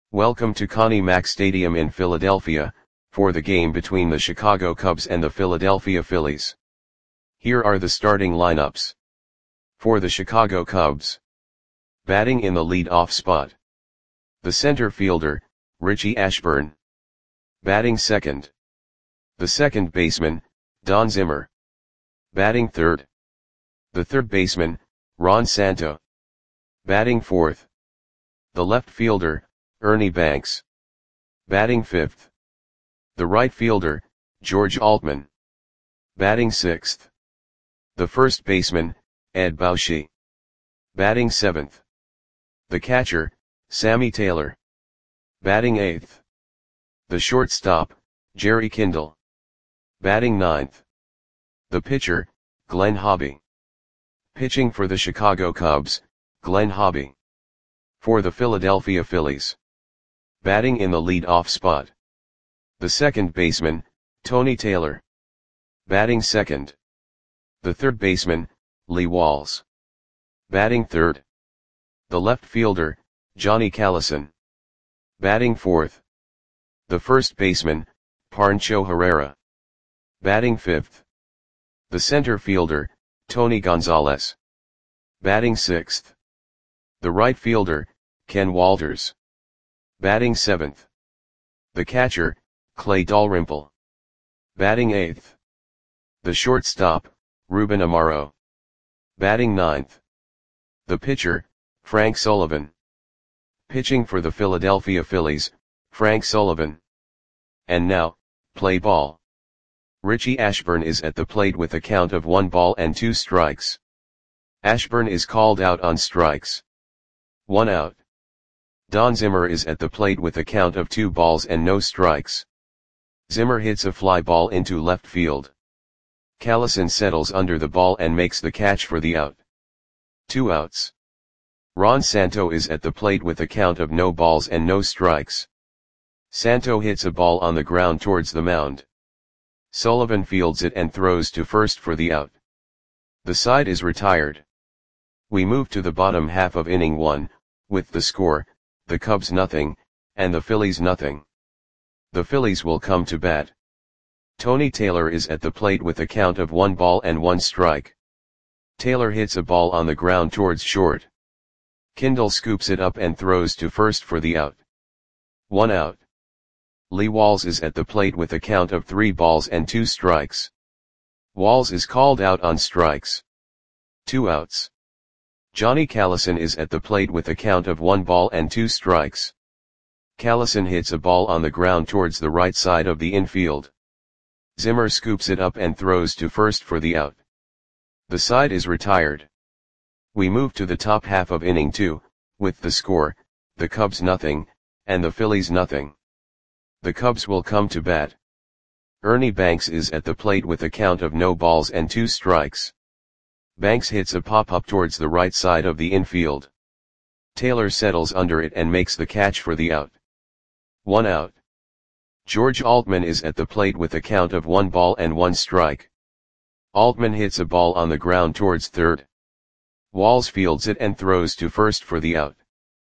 Welcome to Connie Mack Stadium in Philadelphia, for the game between the Chicago Cubs and the Philadelphia Phillies. Here are the starting lineups. For the Chicago Cubs. Batting in the lead-off spot. The center fielder, Richie Ashburn. Batting second. The second baseman, Don Zimmer. Batting third. The third baseman, Ron Santo. Batting fourth. The left fielder, Ernie Banks. Batting fifth. The right fielder, George Altman. Batting sixth. The first baseman, Ed Bauschy. Batting seventh. The catcher, Sammy Taylor. Batting eighth. The shortstop, Jerry Kindle. Batting ninth. The pitcher, Glenn Hobby. Pitching for the Chicago Cubs, Glenn Hobby. For the Philadelphia Phillies. Batting in the lead-off spot. The second baseman, Tony Taylor. Batting second. The third baseman, Lee Walls. Batting third. The left fielder, Johnny Callison. Batting fourth. The first baseman, Pancho Herrera. Batting fifth. The center fielder, Tony Gonzalez. Batting sixth. The right fielder, Ken Walters. Batting seventh. The catcher, Clay Dalrymple. Batting eighth. The shortstop, Ruben Amaro. Batting ninth. The pitcher, Frank Sullivan. Pitching for the Philadelphia Phillies, Frank Sullivan. And now, play ball. Richie Ashburn is at the plate with a count of 1 ball and 2 strikes. Ashburn is called out on strikes. 1 out. Don Zimmer is at the plate with a count of 2 balls and no strikes. Zimmer hits a fly ball into left field. Callison settles under the ball and makes the catch for the out. 2 outs. Ron Santo is at the plate with a count of no balls and no strikes. Santo hits a ball on the ground towards the mound. Sullivan fields it and throws to first for the out. The side is retired. We move to the bottom half of inning 1, with the score, the Cubs nothing, and the Phillies nothing. The Phillies will come to bat. Tony Taylor is at the plate with a count of 1 ball and 1 strike. Taylor hits a ball on the ground towards short. Kindle scoops it up and throws to first for the out. 1 out. Lee Walls is at the plate with a count of 3 balls and 2 strikes. Walls is called out on strikes. 2 outs. Johnny Callison is at the plate with a count of 1 ball and 2 strikes. Callison hits a ball on the ground towards the right side of the infield. Zimmer scoops it up and throws to first for the out. The side is retired. We move to the top half of inning 2, with the score, the Cubs nothing, and the Phillies nothing. The Cubs will come to bat. Ernie Banks is at the plate with a count of no balls and 2 strikes. Banks hits a pop-up towards the right side of the infield. Taylor settles under it and makes the catch for the out. 1 out. George Altman is at the plate with a count of 1 ball and 1 strike. Altman hits a ball on the ground towards third. Walls fields it and throws to first for the out.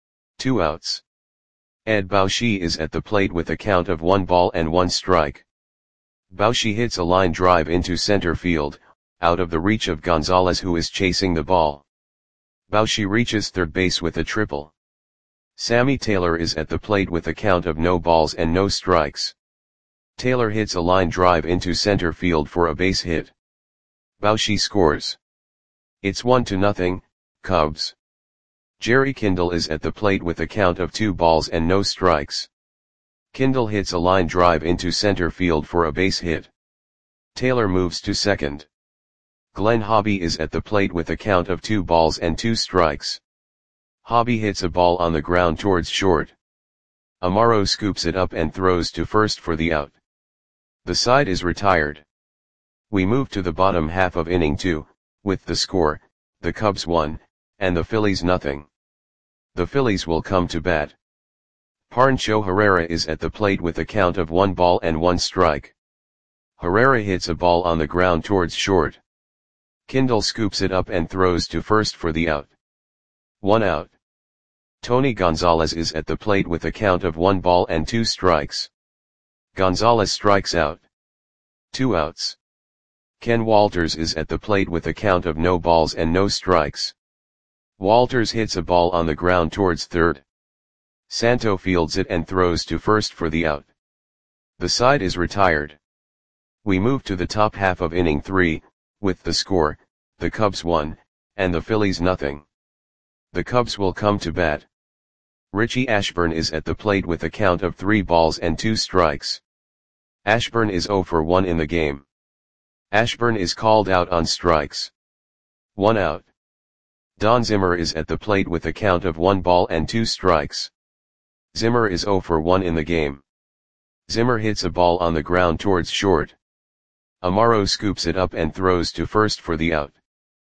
2 outs. Ed Bauschy is at the plate with a count of 1 ball and 1 strike. Bauschy hits a line drive into center field, out of the reach of Gonzalez, who is chasing the ball. Bauschy reaches third base with a triple. Sammy Taylor is at the plate with a count of no balls and no strikes. Taylor hits a line drive into center field for a base hit. Bauschy scores. It's 1-0, Cubs. Jerry Kindle is at the plate with a count of 2 balls and no strikes. Kindle hits a line drive into center field for a base hit. Taylor moves to second. Glenn Hobby is at the plate with a count of 2 balls and 2 strikes. Hobby hits a ball on the ground towards short. Amaro scoops it up and throws to first for the out. The side is retired. We move to the bottom half of inning 2, with the score, the Cubs 1, and the Phillies nothing. The Phillies will come to bat. Pancho Herrera is at the plate with a count of 1 ball and 1 strike. Herrera hits a ball on the ground towards short. Kindle scoops it up and throws to first for the out. 1 out. Tony Gonzalez is at the plate with a count of 1 ball and 2 strikes. Gonzalez strikes out. 2 outs. Ken Walters is at the plate with a count of no balls and no strikes. Walters hits a ball on the ground towards third. Santo fields it and throws to first for the out. The side is retired. We move to the top half of inning 3, with the score, the Cubs 1, and the Phillies nothing. The Cubs will come to bat. Richie Ashburn is at the plate with a count of 3 balls and 2 strikes. Ashburn is 0 for 1 in the game. Ashburn is called out on strikes. 1 out. Don Zimmer is at the plate with a count of 1 ball and 2 strikes. Zimmer is 0 for 1 in the game. Zimmer hits a ball on the ground towards short. Amaro scoops it up and throws to first for the out.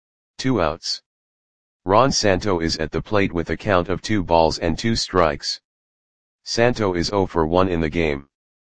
2 outs. Ron Santo is at the plate with a count of 2 balls and 2 strikes. Santo is 0 for 1 in the game.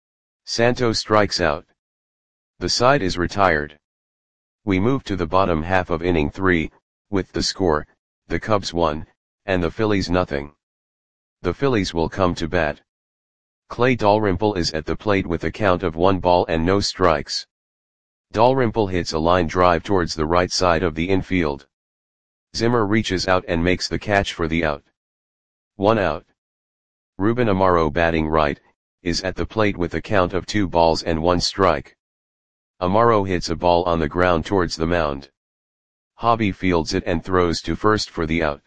Santo strikes out. The side is retired. We move to the bottom half of inning 3, with the score, the Cubs 1, and the Phillies nothing. The Phillies will come to bat. Clay Dalrymple is at the plate with a count of 1 ball and no strikes. Dalrymple hits a line drive towards the right side of the infield. Zimmer reaches out and makes the catch for the out. 1 out. Ruben Amaro, batting right, is at the plate with a count of 2 balls and 1 strike. Amaro hits a ball on the ground towards the mound. Hobby fields it and throws to first for the out.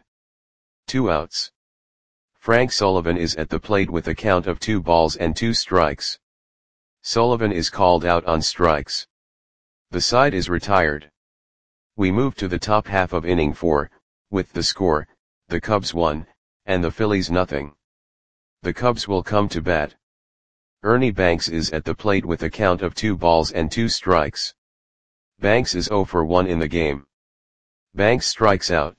2 outs. Frank Sullivan is at the plate with a count of 2 balls and 2 strikes. Sullivan is called out on strikes. The side is retired. We move to the top half of inning 4, with the score, the Cubs 1, and the Phillies nothing. The Cubs will come to bat. Ernie Banks is at the plate with a count of 2 balls and 2 strikes. Banks is 0 for 1 in the game. Banks strikes out.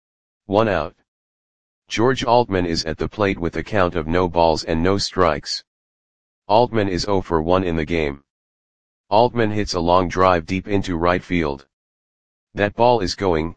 1 out. George Altman is at the plate with a count of no balls and no strikes. Altman is 0 for 1 in the game. Altman hits a long drive deep into right field. That ball is going,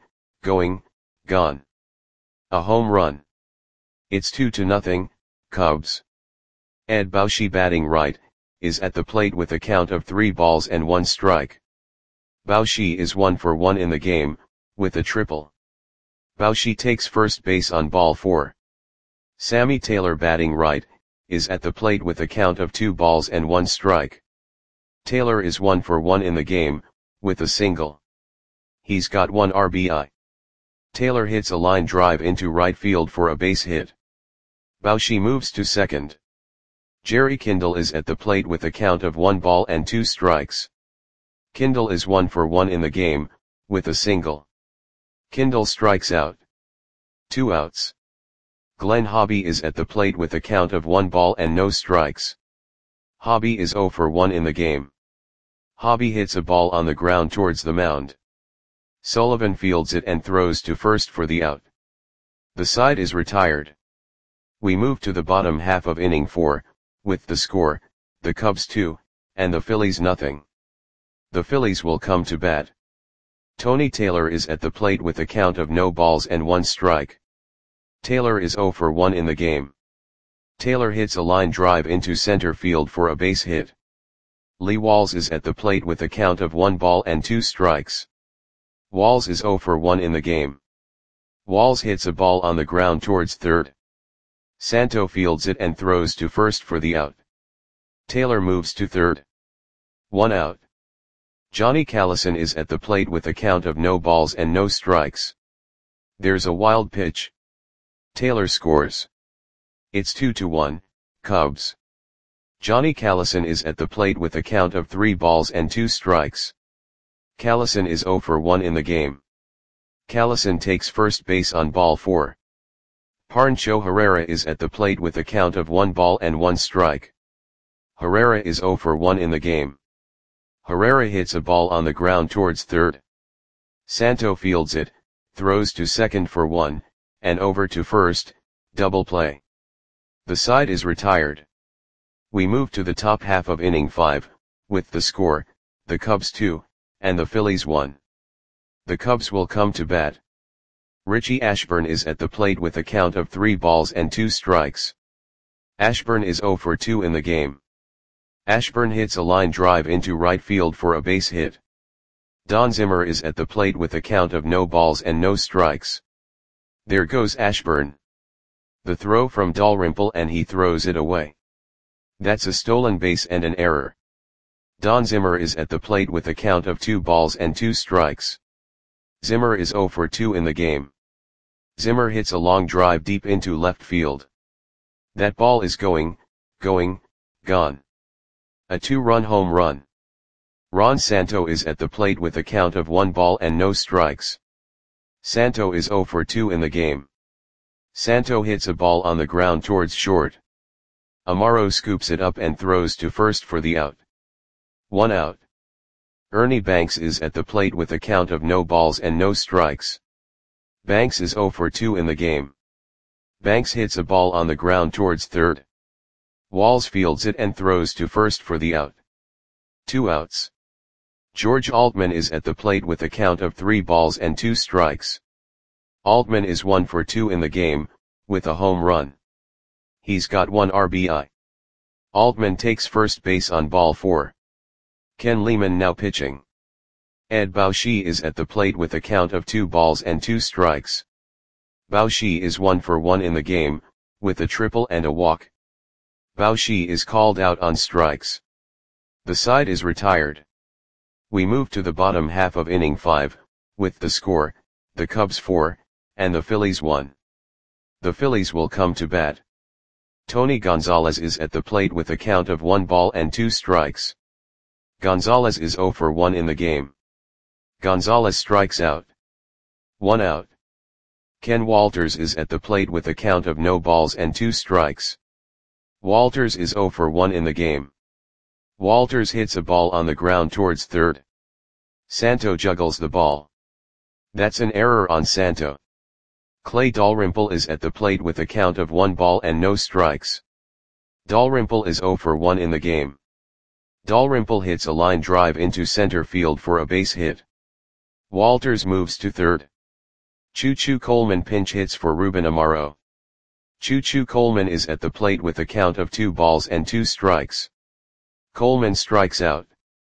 gone. A home run. It's 2-0, Cubs. Ed Bauschy, batting right, is at the plate with a count of 3 balls and 1 strike. Bauschy is 1 for 1 in the game, with a triple. Bauschy takes first base on ball 4. Sammy Taylor, batting right, is at the plate with a count of 2 balls and 1 strike. Taylor is 1 for 1 in the game, with a single. He's got 1 RBI. Taylor hits a line drive into right field for a base hit. Bauschy moves to second. Jerry Kindle is at the plate with a count of 1 ball and 2 strikes. Kindle is 1 for 1 in the game, with a single. Kindle strikes out. 2 outs. Glenn Hobby is at the plate with a count of 1 ball and no strikes. Hobby is 0 for 1 in the game. Hobby hits a ball on the ground towards the mound. Sullivan fields it and throws to first for the out. The side is retired. We move to the bottom half of inning 4, with the score, the Cubs 2, and the Phillies nothing. The Phillies will come to bat. Tony Taylor is at the plate with a count of no balls and 1 strike. Taylor is 0 for 1 in the game. Taylor hits a line drive into center field for a base hit. Lee Walls is at the plate with a count of 1 ball and 2 strikes. Walls is 0 for 1 in the game. Walls hits a ball on the ground towards third. Santo fields it and throws to first for the out. Taylor moves to third. 1 out. Johnny Callison is at the plate with a count of no balls and no strikes. There's a wild pitch. Taylor scores. It's 2-1, Cubs. Johnny Callison is at the plate with a count of 3 balls and 2 strikes. Callison is 0 for 1 in the game. Callison takes first base on ball 4. Pancho Herrera is at the plate with a count of 1 ball and 1 strike. Herrera is 0 for 1 in the game. Herrera hits a ball on the ground towards third. Santo fields it, throws to second for 1, and over to first, double play. The side is retired. We move to the top half of inning 5, with the score, the Cubs 2, and the Phillies 1. The Cubs will come to bat. Richie Ashburn is at the plate with a count of 3 balls and 2 strikes. Ashburn is 0 for 2 in the game. Ashburn hits a line drive into right field for a base hit. Don Zimmer is at the plate with a count of no balls and no strikes. There goes Ashburn. The throw from Dalrymple and he throws it away. That's a stolen base and an error. Don Zimmer is at the plate with a count of 2 balls and 2 strikes. Zimmer is 0 for 2 in the game. Zimmer hits a long drive deep into left field. That ball is gone. A 2-run home run. Ron Santo is at the plate with a count of 1 ball and no strikes. Santo is 0 for 2 in the game. Santo hits a ball on the ground towards short. Amaro scoops it up and throws to first for the out. 1 out. Ernie Banks is at the plate with a count of no balls and no strikes. Banks is 0 for 2 in the game. Banks hits a ball on the ground towards third. Walls fields it and throws to first for the out. 2 outs. George Altman is at the plate with a count of 3 balls and 2 strikes. Altman is 1 for 2 in the game, with a home run. He's got 1 RBI. Altman takes first base on ball 4. Ken Lehman now pitching. Ed Bauschy is at the plate with a count of 2 balls and 2 strikes. Bauschy is 1 for 1 in the game, with a triple and a walk. Bauschy is called out on strikes. The side is retired. We move to the bottom half of inning 5, with the score, the Cubs 4, and the Phillies 1. The Phillies will come to bat. Tony Gonzalez is at the plate with a count of 1 ball and 2 strikes. Gonzalez is 0 for 1 in the game. Gonzalez strikes out. 1 out. Ken Walters is at the plate with a count of no balls and 2 strikes. Walters is 0 for 1 in the game. Walters hits a ball on the ground towards third. Santo juggles the ball. That's an error on Santo. Clay Dalrymple is at the plate with a count of 1 ball and no strikes. Dalrymple is 0 for 1 in the game. Dalrymple hits a line drive into center field for a base hit. Walters moves to third. Choo-Choo Coleman pinch hits for Ruben Amaro. Choo-Choo Coleman is at the plate with a count of 2 balls and 2 strikes. Coleman strikes out.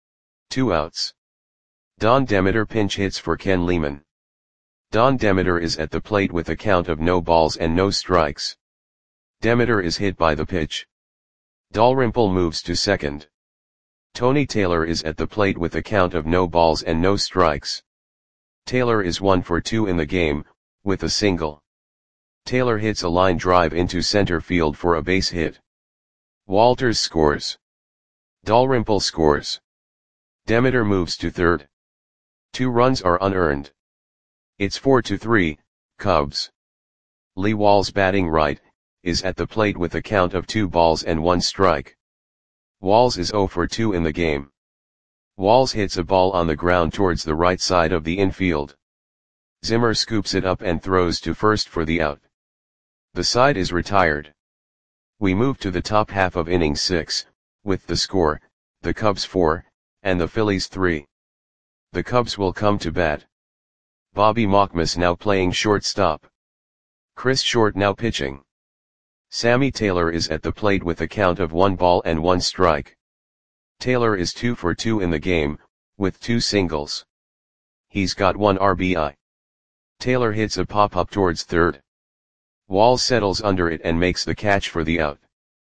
2 outs. Don Demeter pinch hits for Ken Lehman. Don Demeter is at the plate with a count of no balls and no strikes. Demeter is hit by the pitch. Dalrymple moves to second. Tony Taylor is at the plate with a count of no balls and no strikes. Taylor is 1 for 2 in the game, with a single. Taylor hits a line drive into center field for a base hit. Walters scores. Dalrymple scores. Demeter moves to third. 2 runs are unearned. It's 4-3, Cubs. Lee Walls batting right, is at the plate with a count of 2 balls and 1 strike. Walls is 0 for 2 in the game. Walls hits a ball on the ground towards the right side of the infield. Zimmer scoops it up and throws to first for the out. The side is retired. We move to the top half of inning 6, with the score, the Cubs 4, and the Phillies 3. The Cubs will come to bat. Bobby Mockmas now playing shortstop. Chris Short now pitching. Sammy Taylor is at the plate with a count of 1 ball and 1 strike. Taylor is 2 for 2 in the game, with 2 singles. He's got 1 RBI. Taylor hits a pop-up towards third. Walls settles under it and makes the catch for the out.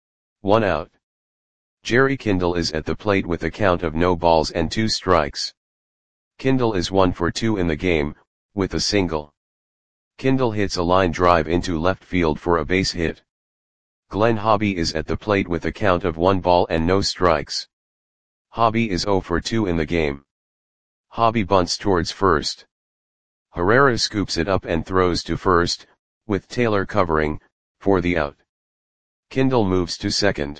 1 out. Jerry Kindle is at the plate with a count of no balls and 2 strikes. Kindle is 1 for 2 in the game, with a single. Kindle hits a line drive into left field for a base hit. Glenn Hobby is at the plate with a count of 1 ball and no strikes. Hobby is 0 for 2 in the game. Hobby bunts towards first. Herrera scoops it up and throws to first, with Taylor covering, for the out. Kindle moves to second.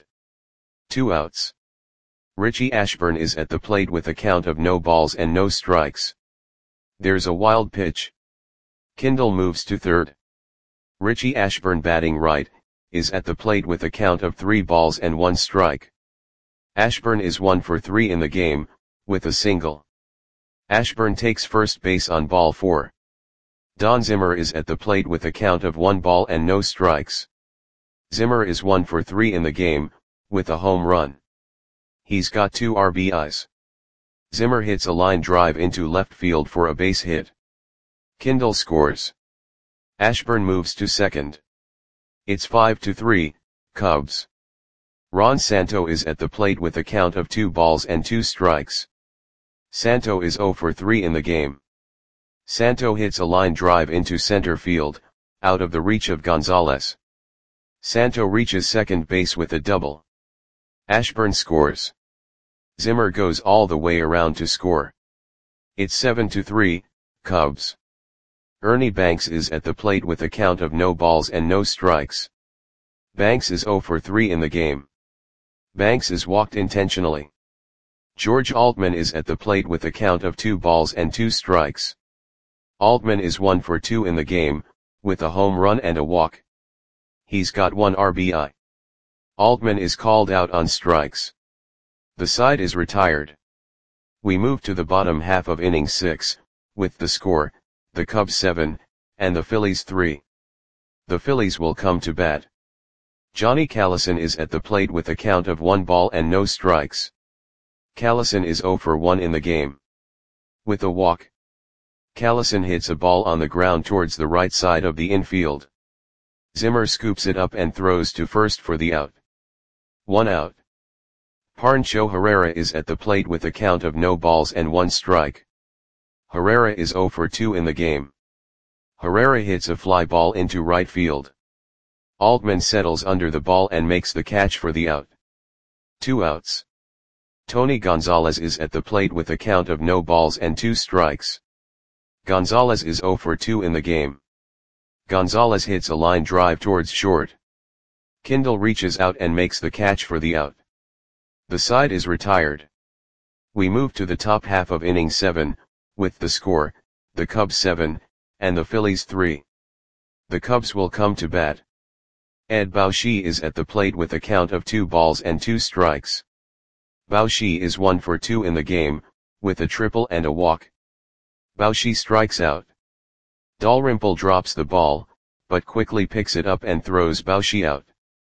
2 outs. Richie Ashburn is at the plate with a count of no balls and no strikes. There's a wild pitch. Kindle moves to third. Richie Ashburn batting right, is at the plate with a count of 3 balls and 1 strike. Ashburn is 1 for 3 in the game, with a single. Ashburn takes first base on ball 4. Don Zimmer is at the plate with a count of 1 ball and no strikes. Zimmer is 1 for 3 in the game, with a home run. He's got 2 RBIs. Zimmer hits a line drive into left field for a base hit. Kindle scores. Ashburn moves to second. It's 5-3, Cubs. Ron Santo is at the plate with a count of 2 balls and 2 strikes. Santo is 0 for 3 in the game. Santo hits a line drive into center field, out of the reach of Gonzalez. Santo reaches second base with a double. Ashburn scores. Zimmer goes all the way around to score. It's 7-3, Cubs. Ernie Banks is at the plate with a count of no balls and no strikes. Banks is 0 for 3 in the game. Banks is walked intentionally. George Altman is at the plate with a count of 2 balls and 2 strikes. Altman is 1 for 2 in the game, with a home run and a walk. He's got 1 RBI. Altman is called out on strikes. The side is retired. We move to the bottom half of inning 6, with the score, the Cubs 7, and the Phillies 3. The Phillies will come to bat. Johnny Callison is at the plate with a count of 1 ball and no strikes. Callison is 0 for 1 in the game. With a walk. Callison hits a ball on the ground towards the right side of the infield. Zimmer scoops it up and throws to first for the out. 1 out. Pancho Herrera is at the plate with a count of no balls and 1 strike. Herrera is 0 for 2 in the game. Herrera hits a fly ball into right field. Altman settles under the ball and makes the catch for the out. 2 outs. Tony Gonzalez is at the plate with a count of no balls and 2 strikes. Gonzalez is 0 for 2 in the game. Gonzalez hits a line drive towards short. Kindle reaches out and makes the catch for the out. The side is retired. We move to the top half of inning 7, with the score, the Cubs 7, and the Phillies 3. The Cubs will come to bat. Ed Bauschy is at the plate with a count of 2 balls and 2 strikes. Bauschy is 1 for 2 in the game, with a triple and a walk. Bauschy strikes out. Dalrymple drops the ball, but quickly picks it up and throws Bauschy out.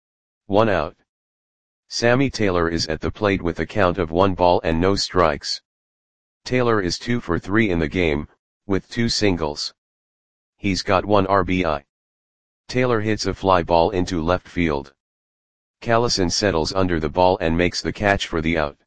1 out. Sammy Taylor is at the plate with a count of 1 ball and no strikes. Taylor is 2 for 3 in the game, with 2 singles. He's got 1 RBI. Taylor hits a fly ball into left field. Callison settles under the ball and makes the catch for the out.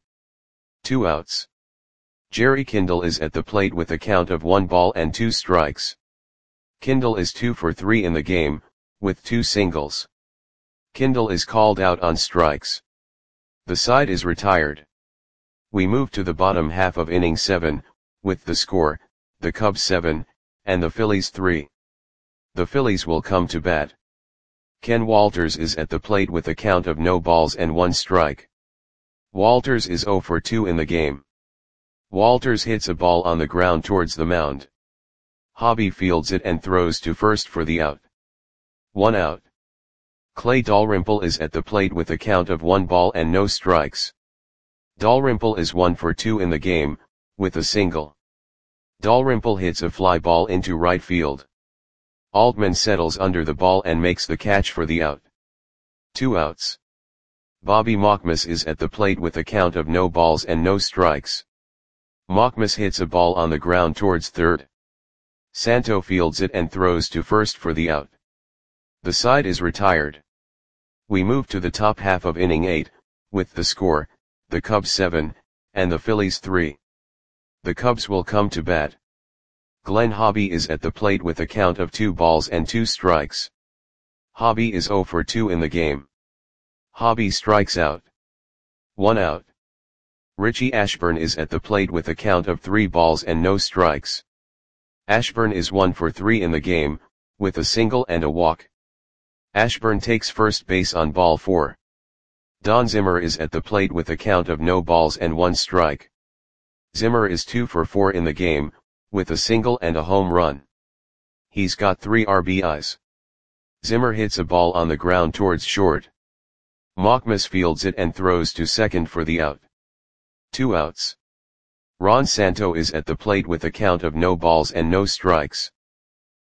2 outs. Jerry Kindle is at the plate with a count of 1 ball and 2 strikes. Kindle is 2 for 3 in the game, with 2 singles. Kindle is called out on strikes. The side is retired. We move to the bottom half of inning 7, with the score, the Cubs 7, and the Phillies 3. The Phillies will come to bat. Ken Walters is at the plate with a count of no balls and 1 strike. Walters is 0 for 2 in the game. Walters hits a ball on the ground towards the mound. Hobby fields it and throws to first for the out. 1 out. Clay Dalrymple is at the plate with a count of 1 ball and no strikes. Dalrymple is 1 for 2 in the game, with a single. Dalrymple hits a fly ball into right field. Altman settles under the ball and makes the catch for the out. 2 outs. Bobby Mockmas is at the plate with a count of no balls and no strikes. Mockmas hits a ball on the ground towards third. Santo fields it and throws to first for the out. The side is retired. We move to the top half of inning 8, with the score, the Cubs 7, and the Phillies 3. The Cubs will come to bat. Glenn Hobby is at the plate with a count of 2 balls and 2 strikes. Hobby is 0 for 2 in the game. Hobby strikes out. 1 out. Richie Ashburn is at the plate with a count of 3 balls and no strikes. Ashburn is 1 for 3 in the game, with a single and a walk. Ashburn takes first base on ball 4. Don Zimmer is at the plate with a count of no balls and 1 strike. Zimmer is 2 for 4 in the game, with a single and a home run. He's got 3 RBIs. Zimmer hits a ball on the ground towards short. Mockmas fields it and throws to second for the out. 2 outs. Ron Santo is at the plate with a count of no balls and no strikes.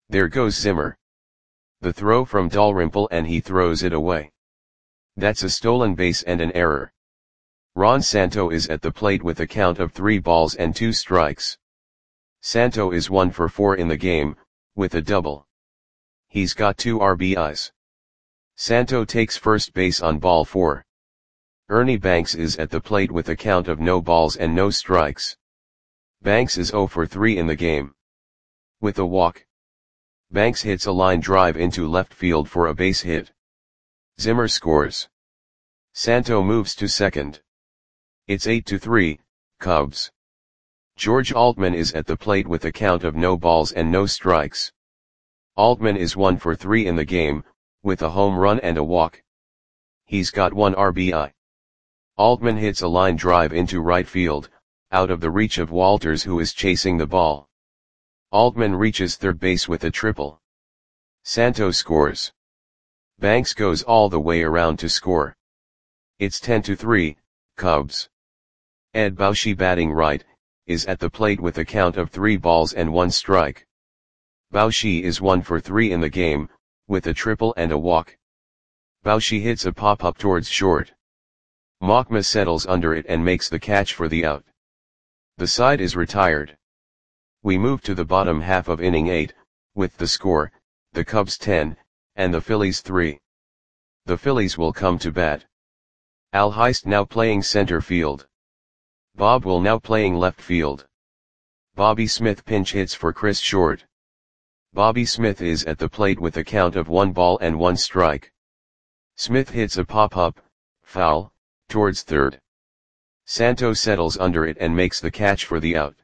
There goes Zimmer. The throw from Dalrymple and he throws it away. That's a stolen base and an error. Ron Santo is at the plate with a count of 3 balls and 2 strikes. Santo is 1 for 4 in the game, with a double. He's got 2 RBIs. Santo takes first base on ball 4. Ernie Banks is at the plate with a count of no balls and no strikes. Banks is 0 for 3 in the game. With a walk. Banks hits a line drive into left field for a base hit. Zimmer scores. Santo moves to second. It's 8-3, Cubs. George Altman is at the plate with a count of no balls and no strikes. Altman is 1 for 3 in the game, with a home run and a walk. He's got 1 RBI. Altman hits a line drive into right field, out of the reach of Walters who is chasing the ball. Altman reaches third base with a triple. Santo scores. Banks goes all the way around to score. It's 10-3, Cubs. Ed Bauschy, batting right, is at the plate with a count of 3 balls and 1 strike. Bauschy is 1 for 3 in the game, with a triple and a walk. Bauschy hits a pop-up towards short. Machma settles under it and makes the catch for the out. The side is retired. We move to the bottom half of inning 8, with the score, the Cubs 10, and the Phillies 3. The Phillies will come to bat. Al Heist now playing center field. Bob Will now playing left field. Bobby Smith pinch hits for Chris Short. Bobby Smith is at the plate with a count of 1 ball and 1 strike. Smith hits a pop-up, foul, towards third. Santo settles under it and makes the catch for the out.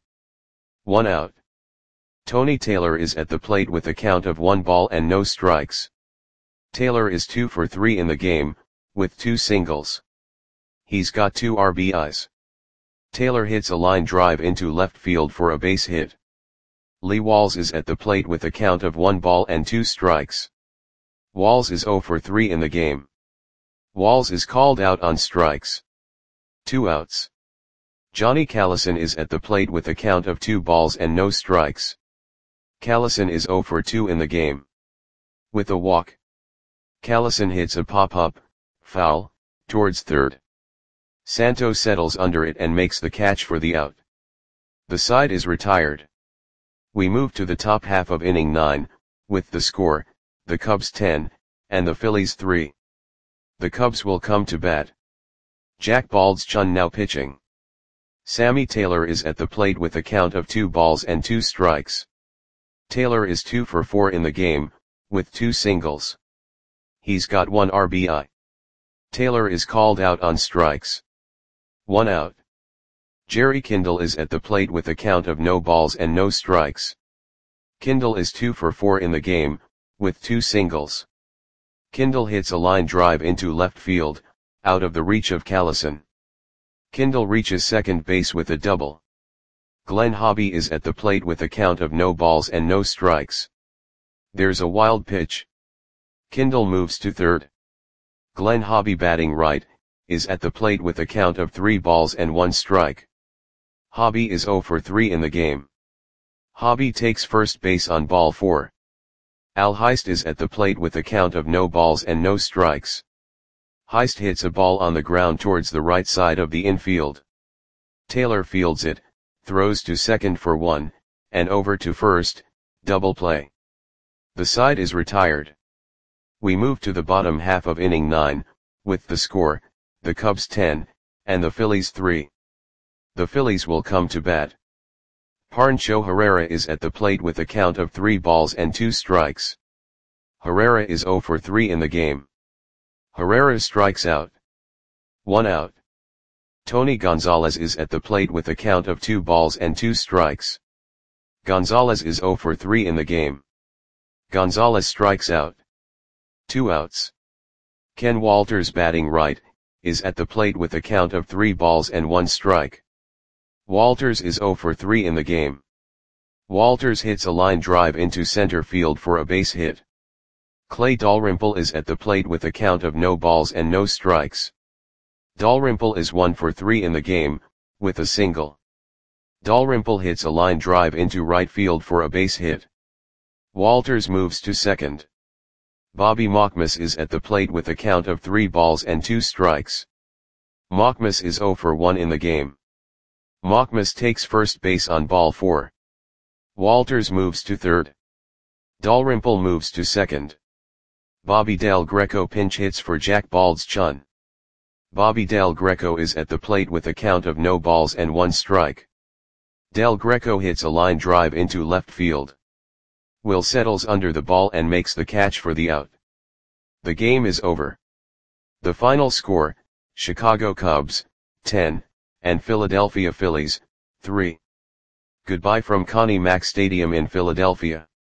1 out. Tony Taylor is at the plate with a count of 1 ball and no strikes. Taylor is 2 for 3 in the game, with 2 singles. He's got 2 RBIs. Taylor hits a line drive into left field for a base hit. Lee Walls is at the plate with a count of 1 ball and 2 strikes. Walls is 0 for 3 in the game. Walls is called out on strikes. 2 outs. Johnny Callison is at the plate with a count of 2 balls and no strikes. Callison is 0 for 2 in the game. With a walk. Callison hits a pop-up, foul, towards third. Santo settles under it and makes the catch for the out. The side is retired. We move to the top half of inning 9, with the score, the Cubs 10, and the Phillies 3. The Cubs will come to bat. Jack Baldschun now pitching. Sammy Taylor is at the plate with a count of 2 balls and 2 strikes. Taylor is 2 for 4 in the game, with 2 singles. He's got 1 RBI. Taylor is called out on strikes. 1 out. Jerry Kindle is at the plate with a count of no balls and no strikes. Kindle is 2 for 4 in the game, with 2 singles. Kindle hits a line drive into left field, out of the reach of Callison. Kindle reaches second base with a double. Glenn Hobby is at the plate with a count of no balls and no strikes. There's a wild pitch. Kindle moves to third. Glenn Hobby, batting right, is at the plate with a count of 3 balls and 1 strike. Hobby is 0 for 3 in the game. Hobby takes first base on ball 4. Al Heist is at the plate with a count of no balls and no strikes. Heist hits a ball on the ground towards the right side of the infield. Taylor fields it, throws to second for 1, and over to first, double play. The side is retired. We move to the bottom half of inning 9, with the score, the Cubs 10, and the Phillies 3. The Phillies will come to bat. Pancho Herrera is at the plate with a count of 3 balls and 2 strikes. Herrera is 0 for 3 in the game. Herrera strikes out. 1 out. Tony Gonzalez is at the plate with a count of 2 balls and 2 strikes. Gonzalez is 0 for 3 in the game. Gonzalez strikes out. 2 outs. Ken Walters, batting right, is at the plate with a count of 3 balls and 1 strike. Walters is 0 for 3 in the game. Walters hits a line drive into center field for a base hit. Clay Dalrymple is at the plate with a count of no balls and no strikes. Dalrymple is 1 for 3 in the game, with a single. Dalrymple hits a line drive into right field for a base hit. Walters moves to second. Bobby Mockmas is at the plate with a count of 3 balls and 2 strikes. Mockmas is 0 for 1 in the game. Mockmas takes first base on ball 4. Walters moves to third. Dalrymple moves to second. Bobby Del Greco pinch hits for Jack Bald's Chun. Bobby Del Greco is at the plate with a count of no balls and 1 strike. Del Greco hits a line drive into left field. Will settles under the ball and makes the catch for the out. The game is over. The final score, Chicago Cubs, 10, and Philadelphia Phillies, 3. Goodbye from Connie Mack Stadium in Philadelphia.